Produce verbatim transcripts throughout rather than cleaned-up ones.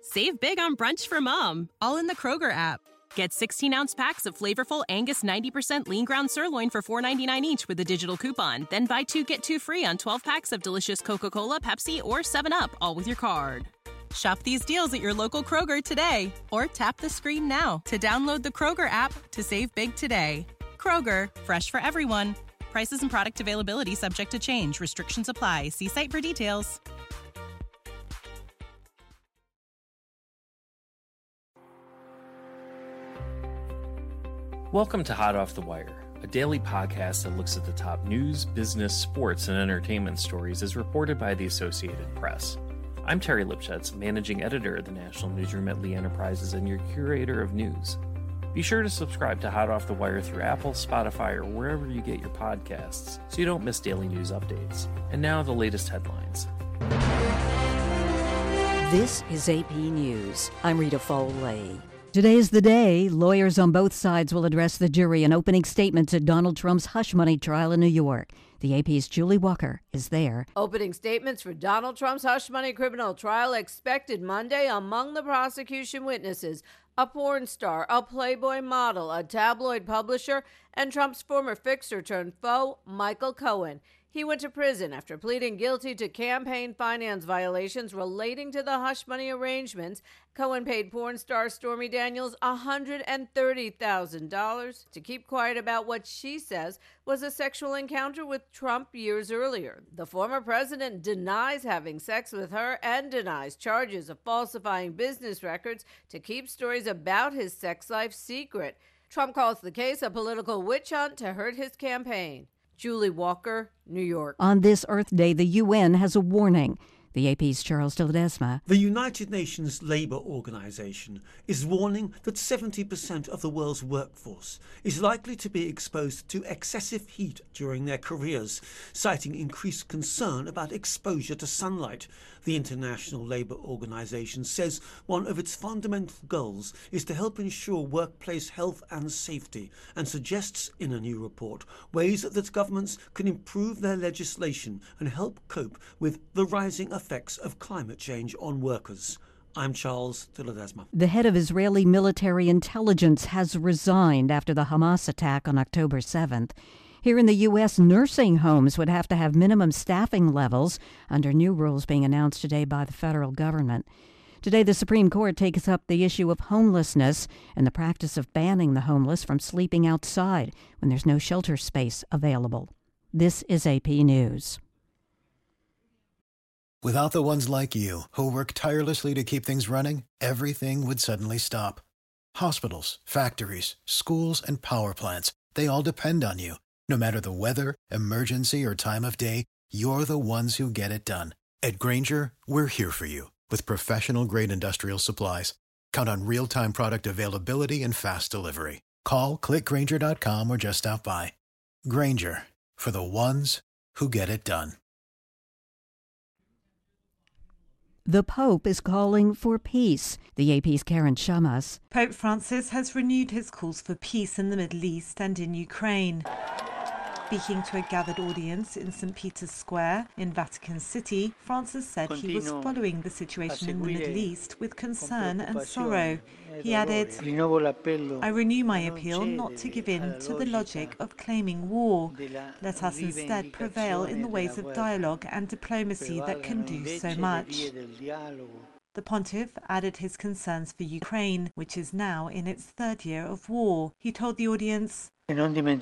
Save big on brunch for mom, all in the Kroger app. Get sixteen-ounce packs of flavorful Angus ninety percent lean ground sirloin for four ninety-nine each with a digital coupon. Then buy two, get two free on twelve packs of delicious Coca-Cola, Pepsi, or seven up, all with your card. Shop these deals at your local Kroger today, or tap the screen now to download the Kroger app to save big today. Kroger, fresh for everyone. Prices and product availability subject to change. Restrictions apply. See site for details. Welcome to Hot Off the Wire, a daily podcast that looks at the top news, business, sports, and entertainment stories as reported by the Associated Press. I'm Terry Lipschutz, managing editor of the National Newsroom at Lee Enterprises and your curator of news. Be sure to subscribe to Hot Off the Wire through Apple, Spotify, or wherever you get your podcasts so you don't miss daily news updates. And now the latest headlines. This is A P News. I'm Rita Foley. Today's the day. Lawyers on both sides will address the jury in opening statements at Donald Trump's hush money trial in New York. The A P's Julie Walker is there. Opening statements for Donald Trump's hush money criminal trial expected Monday. Among the prosecution witnesses, a porn star, a Playboy model, a tabloid publisher, and Trump's former fixer turned foe, Michael Cohen. He went to prison after pleading guilty to campaign finance violations relating to the hush money arrangements. Cohen paid porn star Stormy Daniels one hundred thirty thousand dollars to keep quiet about what she says was a sexual encounter with Trump years earlier. The former president denies having sex with her and denies charges of falsifying business records to keep stories about his sex life secret. Trump calls the case a political witch hunt to hurt his campaign. Julie Walker, New York. On this Earth Day, the U N has a warning. The A P's Charles de Ledesma. The United Nations Labour Organization is warning that seventy percent of the world's workforce is likely to be exposed to excessive heat during their careers, citing increased concern about exposure to sunlight. The International Labour Organization says one of its fundamental goals is to help ensure workplace health and safety, and suggests in a new report ways that governments can improve their legislation and help cope with the rising effects of climate change on workers. I'm Charles de Ledesma. The head of Israeli military intelligence has resigned after the Hamas attack on October seventh. Here in the U S, nursing homes would have to have minimum staffing levels under new rules being announced today by the federal government. Today, the Supreme Court takes up the issue of homelessness and the practice of banning the homeless from sleeping outside when there's no shelter space available. This is A P News. Without the ones like you, who work tirelessly to keep things running, everything would suddenly stop. Hospitals, factories, schools, and power plants, they all depend on you. No matter the weather, emergency, or time of day, you're the ones who get it done. At Grainger, we're here for you with professional-grade industrial supplies. Count on real-time product availability and fast delivery. Call, click Grainger dot com, or just stop by. Grainger, for the ones who get it done. The Pope is calling for peace. The A P's Karen Shamas. Pope Francis has renewed his calls for peace in the Middle East and in Ukraine. Speaking to a gathered audience in Saint Peter's Square in Vatican City, Francis said he was following the situation in the Middle East with concern and sorrow. He added, "I renew my appeal not to give in to the logic of claiming war. Let us instead prevail in the ways of dialogue and diplomacy that can do so much." The pontiff added his concerns for Ukraine, which is now in its third year of war. He told the audience, "Let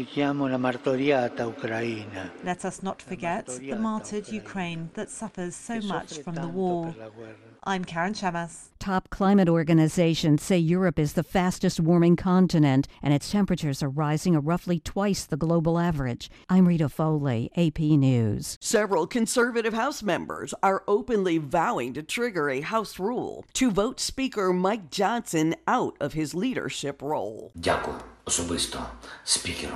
us not forget the martyred Ukraine that suffers so much from the war." I'm Karen Shamas. Top climate organizations say Europe is the fastest warming continent, and its temperatures are rising at roughly twice the global average. I'm Rita Foley, A P News. Several conservative House members are openly vowing to trigger a House rule to vote Speaker Mike Johnson out of his leadership role. Дякую особисто спікеру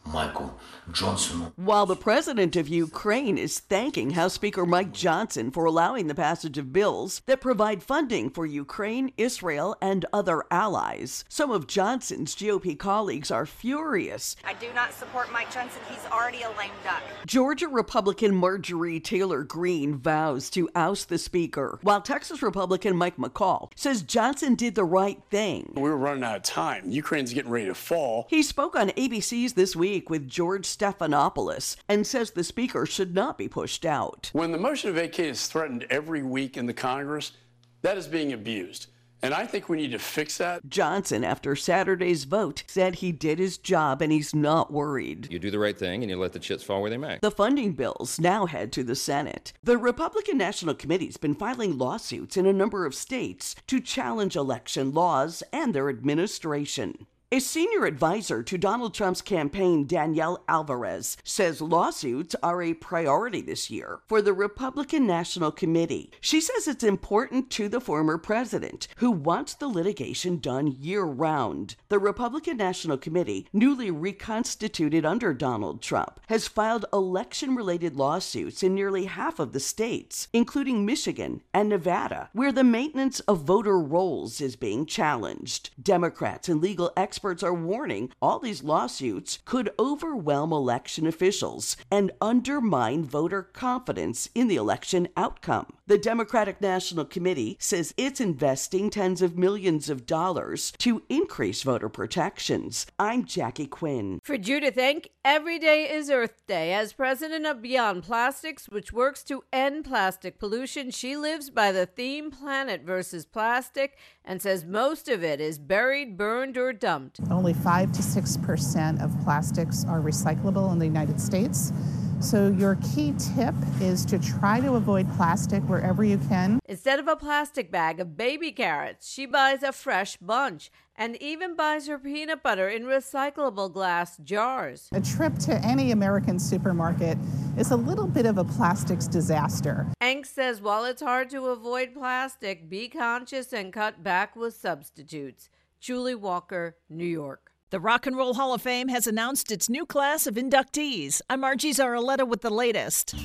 Michael Johnson. While the president of Ukraine is thanking House Speaker Mike Johnson for allowing the passage of bills that provide funding for Ukraine, Israel, and other allies, some of Johnson's G O P colleagues are furious. I do not support Mike Johnson. He's already a lame duck. Georgia Republican Marjorie Taylor Greene vows to oust the speaker, while Texas Republican Mike McCall says Johnson did the right thing. We were running out of time. Ukraine's getting ready to fall. He spoke on A B C's This Week with George Stephanopoulos and says the speaker should not be pushed out. When the motion to vacate is threatened every week in the Congress, that is being abused. And I think we need to fix that. Johnson, after Saturday's vote, said he did his job and he's not worried. You do the right thing and you let the chips fall where they may. The funding bills now head to the Senate. The Republican National Committee's been filing lawsuits in a number of states to challenge election laws and their administration. A senior advisor to Donald Trump's campaign, Danielle Alvarez, says lawsuits are a priority this year for the Republican National Committee. She says it's important to the former president, who wants the litigation done year-round. The Republican National Committee, newly reconstituted under Donald Trump, has filed election-related lawsuits in nearly half of the states, including Michigan and Nevada, where the maintenance of voter rolls is being challenged. Democrats and legal experts Experts are warning all these lawsuits could overwhelm election officials and undermine voter confidence in the election outcome. The Democratic National Committee says it's investing tens of millions of dollars to increase voter protections. I'm Jackie Quinn. For Judith Enck, every day is Earth Day. As president of Beyond Plastics, which works to end plastic pollution, she lives by the theme Planet versus Plastic and says most of it is buried, burned, or dumped. Only five to six percent of plastics are recyclable in the United States. So your key tip is to try to avoid plastic wherever you can. Instead of a plastic bag of baby carrots, she buys a fresh bunch and even buys her peanut butter in recyclable glass jars. A trip to any American supermarket is a little bit of a plastics disaster. Enck says while it's hard to avoid plastic, be conscious and cut back with substitutes. Julie Walker, New York. The Rock and Roll Hall of Fame has announced its new class of inductees. I'm Margie Zaraletta with the latest.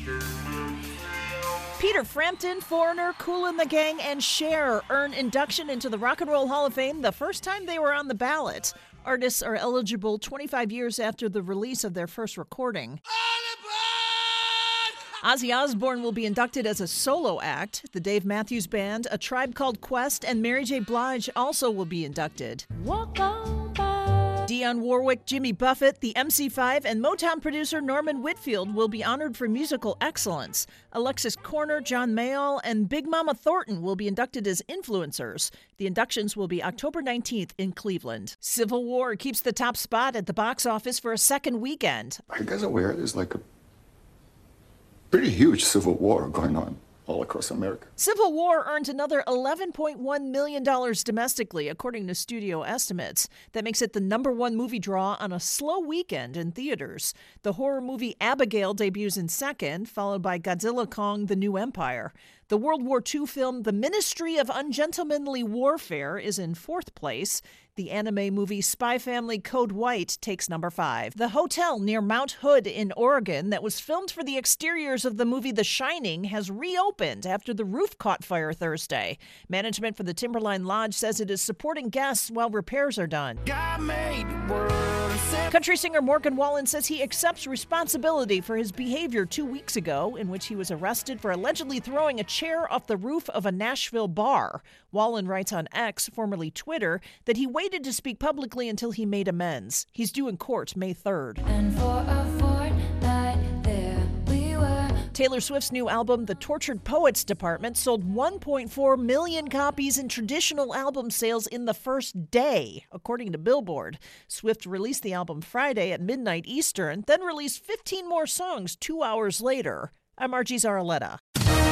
Peter Frampton, Foreigner, Kool and the Gang, and Cher earn induction into the Rock and Roll Hall of Fame the first time they were on the ballot. Artists are eligible twenty-five years after the release of their first recording. Ozzy Osbourne will be inducted as a solo act. The Dave Matthews Band, A Tribe Called Quest, and Mary J. Blige also will be inducted. Walk on by. Dionne Warwick, Jimmy Buffett, the M C five, and Motown producer Norman Whitfield will be honored for musical excellence. Alexis Korner, John Mayall, and Big Mama Thornton will be inducted as influencers. The inductions will be October nineteenth in Cleveland. Civil War keeps the top spot at the box office for a second weekend. Are you guys aware there's like a pretty huge civil war going on all across America? Civil War earned another eleven point one million dollars domestically, according to studio estimates. That makes it the number one movie draw on a slow weekend in theaters. The horror movie Abigail debuts in second, followed by Godzilla Kong: The New Empire. The World War Two film The Ministry of Ungentlemanly Warfare is in fourth place. The anime movie Spy Family Code White takes number five. The hotel near Mount Hood in Oregon that was filmed for the exteriors of the movie The Shining has reopened after the roof caught fire Thursday. Management for the Timberline Lodge says it is supporting guests while repairs are done. God made the world. Country singer Morgan Wallen says he accepts responsibility for his behavior two weeks ago, in which he was arrested for allegedly throwing a chair off the roof of a Nashville bar. Wallen writes on X, formerly Twitter, that he waited to speak publicly until he made amends. He's due in court May third. And for a fortnight there we were. Taylor Swift's new album, The Tortured Poets Department, sold one point four million copies in traditional album sales in the first day, according to Billboard. Swift released the album Friday at midnight Eastern, then released fifteen more songs two hours later. I'm Margie Zaraletta.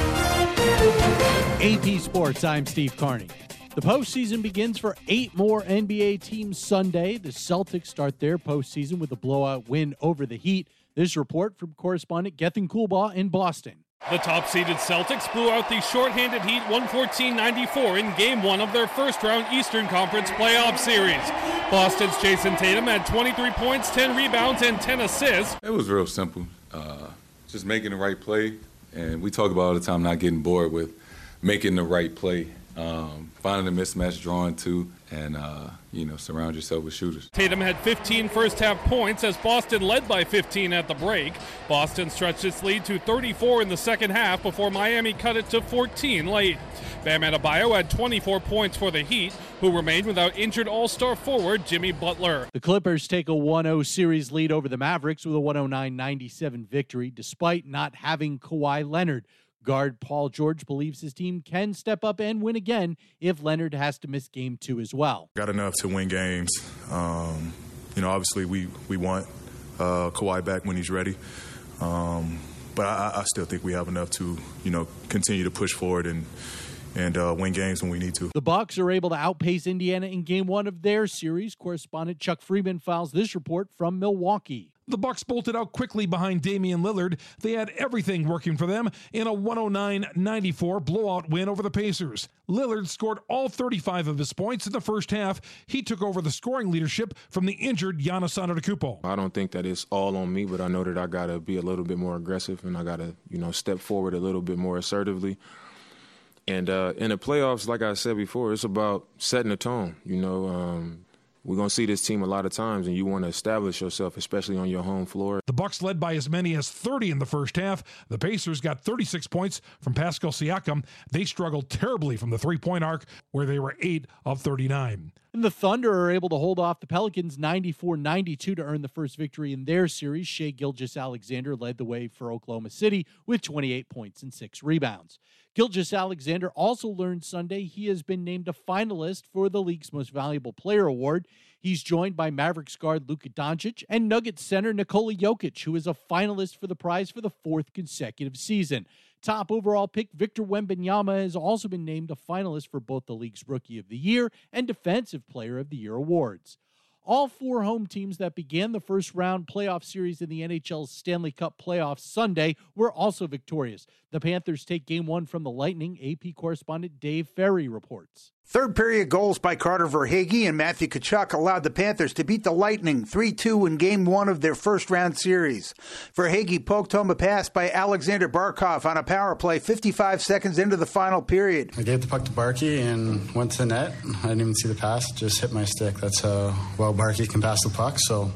A P Sports, I'm Steve Carney. The postseason begins for eight more N B A teams Sunday. The Celtics start their postseason with a blowout win over the Heat. This report from correspondent Gethin Coolbaugh in Boston. The top-seeded Celtics blew out the shorthanded Heat one fourteen ninety-four in Game one of their first-round Eastern Conference playoff series. Boston's Jason Tatum had twenty-three points, ten rebounds, and ten assists. It was real simple. Uh, just making the right play. And we talk about all the time not getting bored with making the right play. Um, finding a mismatch, drawing two, and, uh, you know, surround yourself with shooters. Tatum had fifteen first-half points as Boston led by fifteen at the break. Boston stretched its lead to thirty-four in the second half before Miami cut it to fourteen late. Bam Adebayo had twenty-four points for the Heat, who remained without injured all-star forward Jimmy Butler. The Clippers take a one oh series lead over the Mavericks with a one oh nine ninety-seven victory, despite not having Kawhi Leonard. Guard Paul George believes his team can step up and win again if Leonard has to miss game two as well. Got enough to win games. Um, you know, obviously we, we want uh, Kawhi back when he's ready. Um, but I, I still think we have enough to, you know, continue to push forward and and uh, win games when we need to. The Bucks are able to outpace Indiana in game one of their series. Correspondent Chuck Freeman files this report from Milwaukee. The Bucks bolted out quickly behind Damian Lillard. They had everything working for them in a one oh nine ninety-four blowout win over the Pacers. Lillard scored all thirty-five of his points in the first half. He took over the scoring leadership from the injured Giannis Antetokounmpo. I don't think that it's all on me, but I know that I got to be a little bit more aggressive and I got to, you know, step forward a little bit more assertively. And uh, in the playoffs, like I said before, it's about setting the tone. You know, um, we're going to see this team a lot of times, and you want to establish yourself, especially on your home floor. The Bucks led by as many as thirty in the first half. The Pacers got thirty-six points from Pascal Siakam. They struggled terribly from the three-point arc, where they were eight of thirty-nine. And the Thunder are able to hold off the Pelicans ninety-four ninety-two to earn the first victory in their series. Shai Gilgeous-Alexander led the way for Oklahoma City with twenty-eight points and six rebounds. Gilgeous-Alexander also learned Sunday he has been named a finalist for the league's Most Valuable Player Award. He's joined by Mavericks guard Luka Doncic and Nuggets center Nikola Jokic, who is a finalist for the prize for the fourth consecutive season. Top overall pick Victor Wembanyama has also been named a finalist for both the league's Rookie of the Year and Defensive Player of the Year awards. All four home teams that began the first round playoff series in the N H L's Stanley Cup playoffs Sunday were also victorious. The Panthers take game one from the Lightning. A P correspondent Dave Ferry reports. Third period goals by Carter Verhaeghe and Matthew Tkachuk allowed the Panthers to beat the Lightning three two in game one of their first round series. Verhaeghe poked home a pass by Alexander Barkov on a power play fifty-five seconds into the final period. I gave the puck to Barkey and went to the net. I didn't even see the pass, just hit my stick. That's how well Barkey can pass the puck, so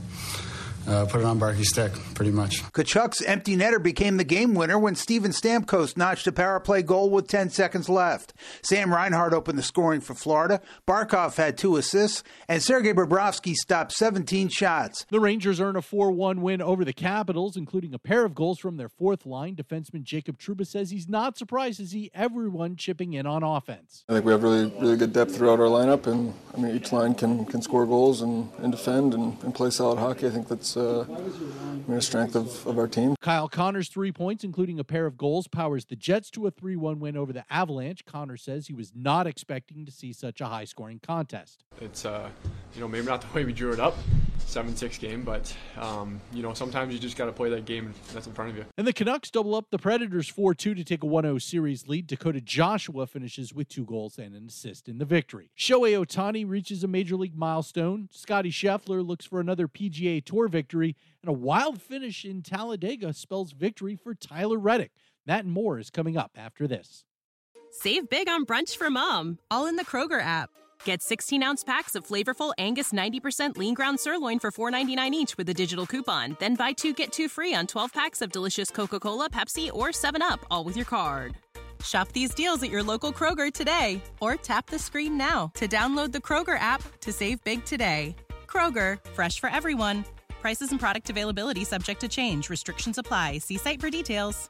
Uh, put it on Barkey's stick, pretty much. Kachuk's empty netter became the game winner when Steven Stamkos notched a power play goal with ten seconds left. Sam Reinhart opened the scoring for Florida. Barkov had two assists, and Sergei Bobrovsky stopped seventeen shots. The Rangers earn a four one win over the Capitals, including a pair of goals from their fourth line. Defenseman Jacob Trouba says he's not surprised to see everyone chipping in on offense. I think we have really, really good depth throughout our lineup, and I mean each line can, can score goals and, and defend and, and play solid hockey. I think that's Uh, I mean, a strength of, of our team. Kyle Connor's three points, including a pair of goals, powers the Jets to a three one win over the Avalanche. Connor says he was not expecting to see such a high-scoring contest. It's, uh, you know, maybe not the way we drew it up, seven six game, but, um, you know, sometimes you just got to play that game that's in front of you. And the Canucks double up the Predators four two to take a one oh series lead. Dakota Joshua finishes with two goals and an assist in the victory. Shohei Ohtani reaches a Major League milestone. Scotty Scheffler looks for another P G A Tour victory. And a wild finish in Talladega spells victory for Tyler Reddick. That and more is coming up after this. Save big on brunch for mom, all in the Kroger app. Get sixteen-ounce packs of flavorful Angus ninety percent lean ground sirloin for four ninety-nine each with a digital coupon. Then buy two, get two free on twelve packs of delicious Coca-Cola, Pepsi, or seven up, all with your card. Shop these deals at your local Kroger today, or tap the screen now to download the Kroger app to save big today. Kroger, fresh for everyone. Prices and product availability subject to change. Restrictions apply. See site for details.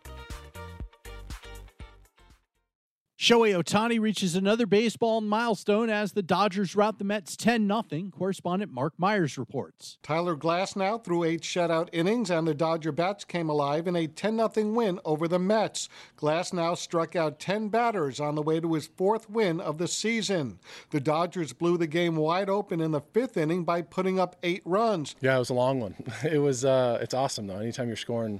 Shohei Ohtani reaches another baseball milestone as the Dodgers rout the Mets ten nothing. Correspondent Mark Myers reports. Tyler Glasnow threw eight shutout innings, and the Dodger bats came alive in a ten nothing win over the Mets. Glasnow struck out ten batters on the way to his fourth win of the season. The Dodgers blew the game wide open in the fifth inning by putting up eight runs. Yeah, it was a long one. It was. Uh, it's awesome, though. Anytime you're scoring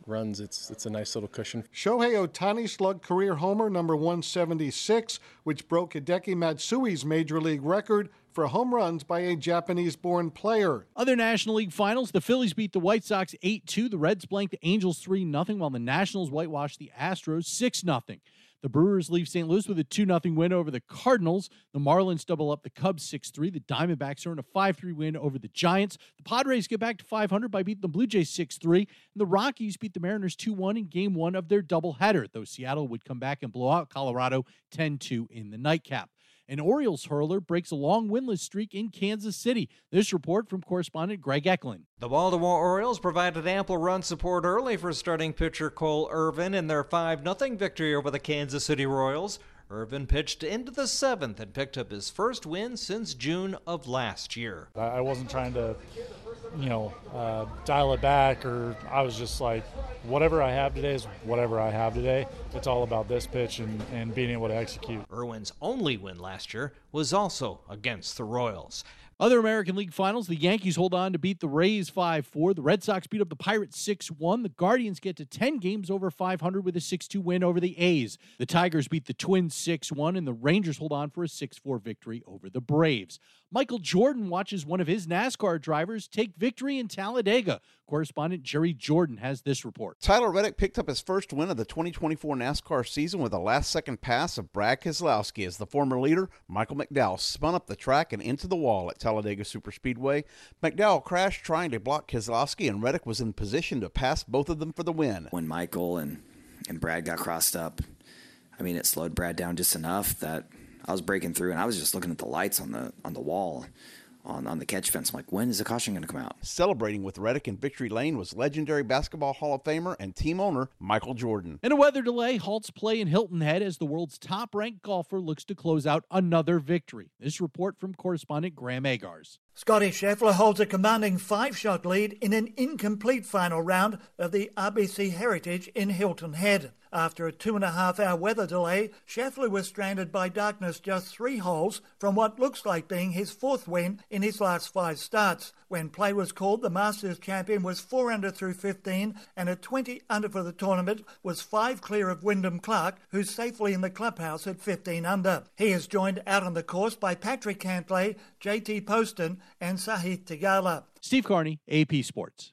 runs, it's it's a nice little cushion. Shohei Ohtani slugged career homer number one seventy-six, which broke Hideki Matsui's major league record for home runs by a Japanese-born player. Other National League finals, the Phillies beat the White Sox eight two, the Reds blanked the Angels three nothing, while the Nationals whitewashed the Astros six nothing. The Brewers leave Saint Louis with a two nothing win over the Cardinals. The Marlins double up the Cubs six three. The Diamondbacks earn a five three win over the Giants. The Padres get back to five hundred by beating the Blue Jays six three. And the Rockies beat the Mariners two one in game one of their doubleheader, though Seattle would come back and blow out Colorado ten two in the nightcap. An Orioles hurler breaks a long winless streak in Kansas City. This report from correspondent Greg Eklund. The Baltimore Orioles provided ample run support early for starting pitcher Cole Irvin in their five nothing victory over the Kansas City Royals. Irvin pitched into the seventh and picked up his first win since June of last year. I wasn't trying to, you know, uh, dial it back, or I was just like, whatever I have today is whatever I have today. It's all about this pitch and, and being able to execute. Irwin's only win last year was also against the Royals. Other American League finals, the Yankees hold on to beat the Rays five four. The Red Sox beat up the Pirates six one. The Guardians get to ten games over five hundred with a six two win over the A's. The Tigers beat the Twins six one, and the Rangers hold on for a six four victory over the Braves. Michael Jordan watches one of his NASCAR drivers take victory in Talladega. Correspondent Jerry Jordan has this report. Tyler Reddick picked up his first win of the twenty twenty-four NASCAR season with a last-second pass of Brad Keselowski as the former leader, Michael McDowell, spun up the track and into the wall at Talladega Superspeedway. McDowell crashed trying to block Keselowski, and Reddick was in position to pass both of them for the win. When Michael and, and Brad got crossed up, I mean, it slowed Brad down just enough that I was breaking through, and I was just looking at the lights on the on the wall. On, on the catch fence. I'm like, when is the caution going to come out? Celebrating with Reddick in victory lane was legendary basketball Hall of Famer and team owner Michael Jordan. And a weather delay halts play in Hilton Head as the world's top-ranked golfer looks to close out another victory. This report from correspondent Graham Agars. Scotty Scheffler holds a commanding five-shot lead in an incomplete final round of the R B C Heritage in Hilton Head. After a two-and-a-half-hour weather delay, Scheffler was stranded by darkness just three holes from what looks like being his fourth win in his last five starts. When play was called, the Masters champion was four under through fifteen, and at twenty under for the tournament was five clear of Wyndham Clark, who's safely in the clubhouse at fifteen under. He is joined out on the course by Patrick Cantlay, J T Poston, and Sahith Theegala. Steve Carney, A P Sports.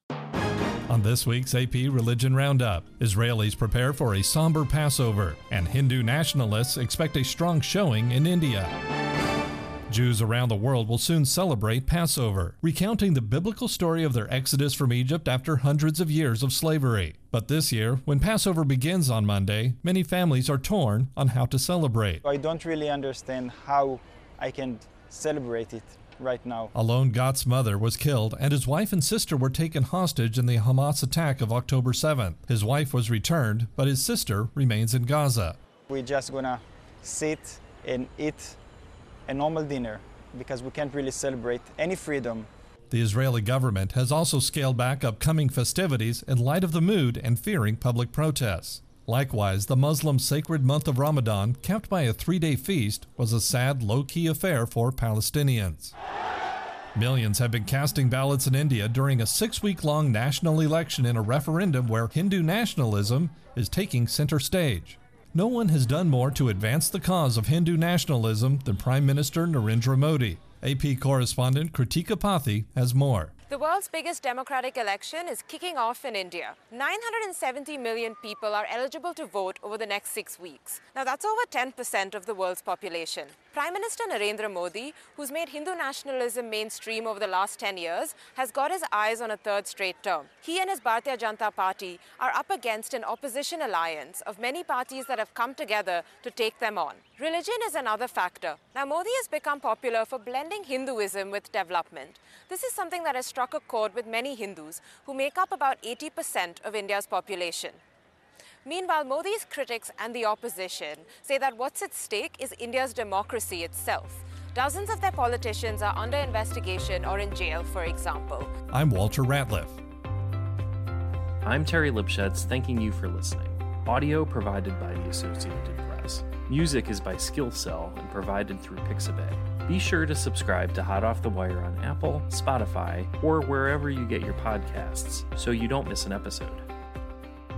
On this week's A P Religion Roundup, Israelis prepare for a somber Passover, and Hindu nationalists expect a strong showing in India. Jews around the world will soon celebrate Passover, recounting the biblical story of their exodus from Egypt after hundreds of years of slavery. But this year, when Passover begins on Monday, many families are torn on how to celebrate. I don't really understand how I can celebrate it right now. Alon Gott's mother was killed, and his wife and sister were taken hostage in the Hamas attack of October seventh. His wife was returned, but his sister remains in Gaza. We're just gonna sit and eat a normal dinner because we can't really celebrate any freedom. The Israeli government has also scaled back upcoming festivities in light of the mood and fearing public protests. Likewise, the Muslim sacred month of Ramadan, capped by a three-day feast, was a sad, low-key affair for Palestinians. Millions have been casting ballots in India during a six-week-long national election in a referendum where Hindu nationalism is taking center stage. No one has done more to advance the cause of Hindu nationalism than Prime Minister Narendra Modi. A P correspondent Kritika Pathi has more. The world's biggest democratic election is kicking off in India. nine hundred seventy million people are eligible to vote over the next six weeks. Now that's over ten percent of the world's population. Prime Minister Narendra Modi, who's made Hindu nationalism mainstream over the last ten years, has got his eyes on a third straight term. He and his Bharatiya Janata Party are up against an opposition alliance of many parties that have come together to take them on. Religion is another factor. Now Modi has become popular for blending Hinduism with development. This is something that has struck a chord with many Hindus, who make up about eighty percent of India's population. Meanwhile, Modi's critics and the opposition say that what's at stake is India's democracy itself. Dozens of their politicians are under investigation or in jail, for example. I'm Walter Ratliff. I'm Terry Lipschutz, thanking you for listening. Audio provided by the Associated Press. Music is by Skillcell and provided through Pixabay. Be sure to subscribe to Hot Off the Wire on Apple, Spotify, or wherever you get your podcasts so you don't miss an episode.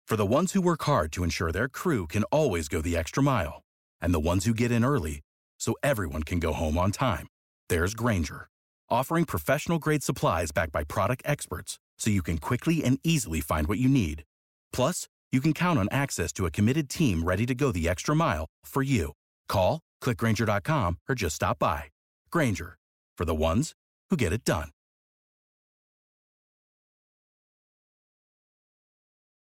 For the ones who work hard to ensure their crew can always go the extra mile, and the ones who get in early so everyone can go home on time, there's Grainger, offering professional-grade supplies backed by product experts so you can quickly and easily find what you need. Plus, you can count on access to a committed team ready to go the extra mile for you. Call, click Grainger dot com, or just stop by. Grainger, for the ones who get it done.